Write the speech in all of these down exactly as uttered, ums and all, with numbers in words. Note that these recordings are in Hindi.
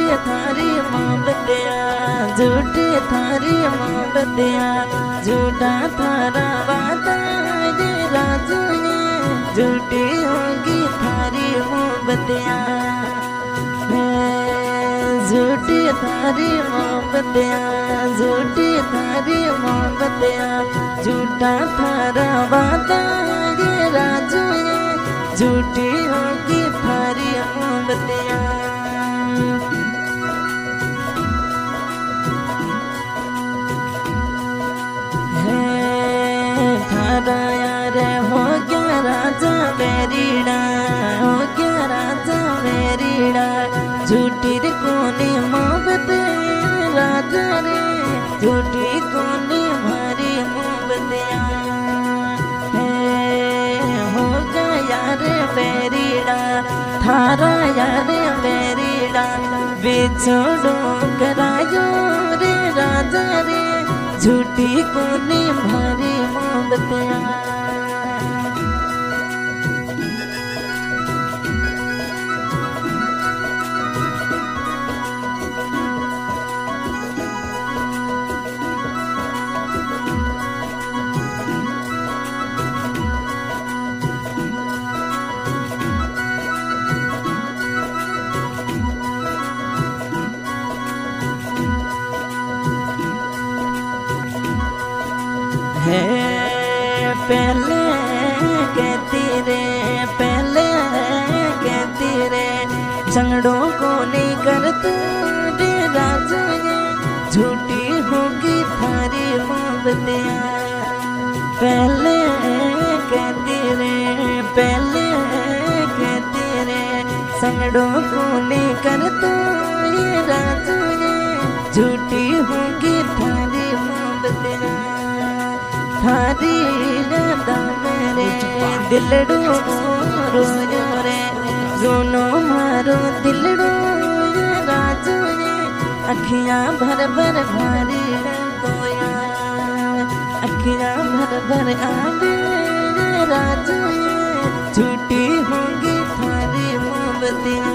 थारी मोहब्बतिया, झूठी थारी मोहब्बतिया, झूठा थारा वादा ये राजू ये, झूठी होगी थारी मोहब्बतिया, झूठी थारी मोहब्बतिया, झूठी थारी मोहब्बतिया, झूठा थारा वादा ये राजू ये, झूठी होगी थारी मोहब्बतिया। थारा यार हो गया राजा वेरीड़ा, हो गया राजा वेरीड़ा, झूठी रे कोनी मोहब्बत राजा रे, झूठी कोनी भारी मोहब्बतिया, हो गया यार वेरीड़ा, थारा यार वेरीड़ा, बिछोड़ो करायो रे राजा रे, झूठी कोनी भारी मोहब्बतिया। है पहले कहती रे, पहले कहती रे, झगड़ों को नहीं कर तू रे राजा ये, झूठी होगी थारी मोहब्बतिया। पहले कहती रे, पहले कहती रे, झगड़ों को नहीं कर तू ये राजा ये, झूठी होगी थारी मोहब्बतिया। थारी नंदा मेरे दिलड़ो रोयो रे, रोनो मारो दिलड़ो राजू ये, अखियां भर भर भारी रोया, अखियां भर भर आवे राजू ये, झूठी होंगी थारी मोहब्बतियां।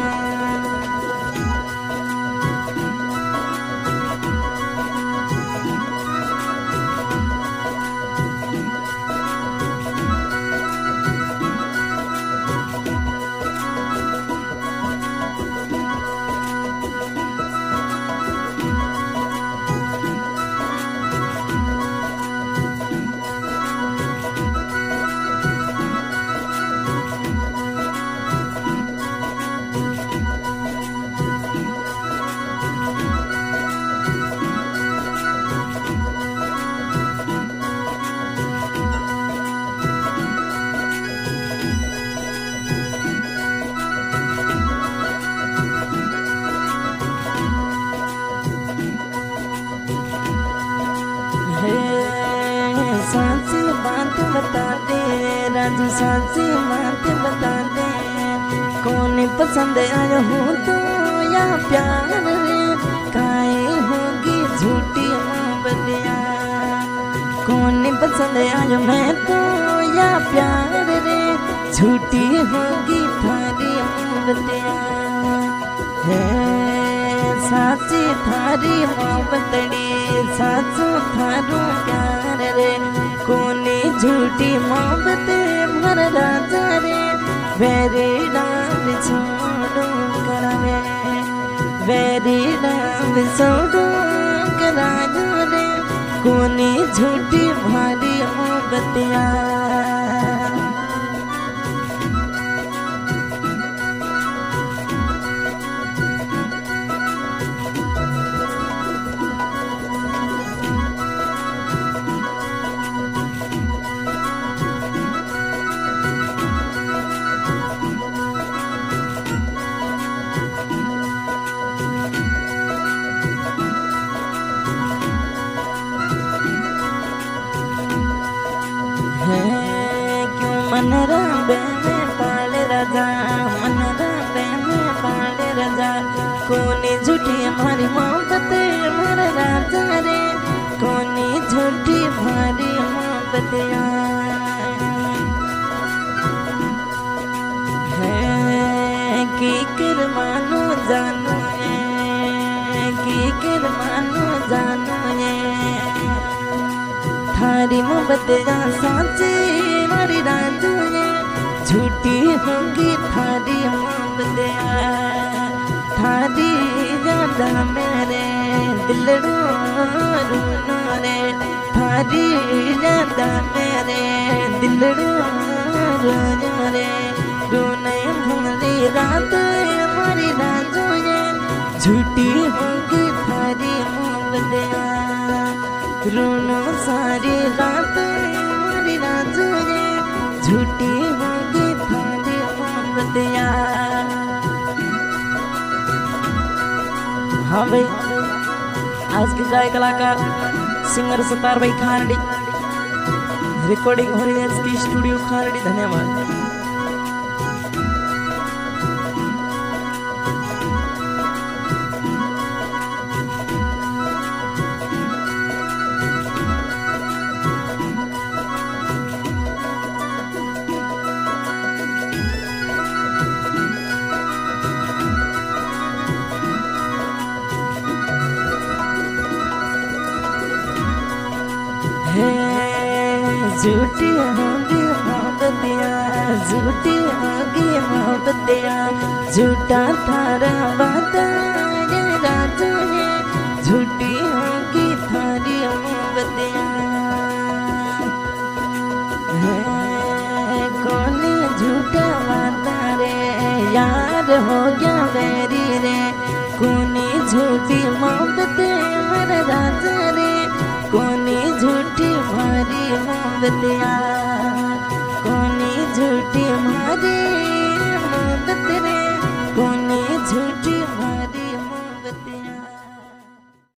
सांसी बात बता दे राजू, सांसी बात बता दे, कौन पसंद आया हूँ तो या प्यार रे, काहे होगी झूठी मोहब्बतिया। कौन पसंद आया मैं तो या प्यार रे, झूठी होगी थारी मोहब्बतिया। साची थारी मोहब्बतड़ी, साचो थारो प्यार रे, कोनी झूठी मोहब्बत भर राजा रे, वेरी डांग छोड़ो करावे, वेरी डांग छोड़ो करावे रे, कोनी झूठी भारी मोहब्बतिया। क्यों मन राबे में पाल राजा, मन राबे में पाल राजा, कोनी झूठी हमारी मोहब्बत मर राजा रे, कोनी झूठी भारी मोहब्बतिया। है की कर मानो जानू है, मोहब्बत या साची मारी राजू ने झूठी होगी थारी मोहब्बत थारी ज्यादा मेरे दिलड़ो रूनो रे थारी ज्यादा मेरे दिलड़ो रोनो रे रोने हमारी रात हमारी राजू ने झूठी होगी थारी मोहब्बत रोनो सारी रात हमारी राजू ने झूठी होगी थारी मोहब्बत। हाँ भाई, आज के गाय कलाकार सिंगर सतार भाई खानडी, रिकॉर्डिंग हो रही है इसकी स्टूडियो खानडी। धन्यवाद। झूठी होगी मोहब्बतिया झूठी होगी मोहब्बतिया झूठा थारा वादा ये राजू है झूठी होगी थारी मोहब्बतिया कौन झूठा वादा रे यार हो गया मेरी रे कौनी झूठी मोहब्बत मेरा राजा रे कौनी झूठी मारी मोहब्बतिया कौनी झूठी मारी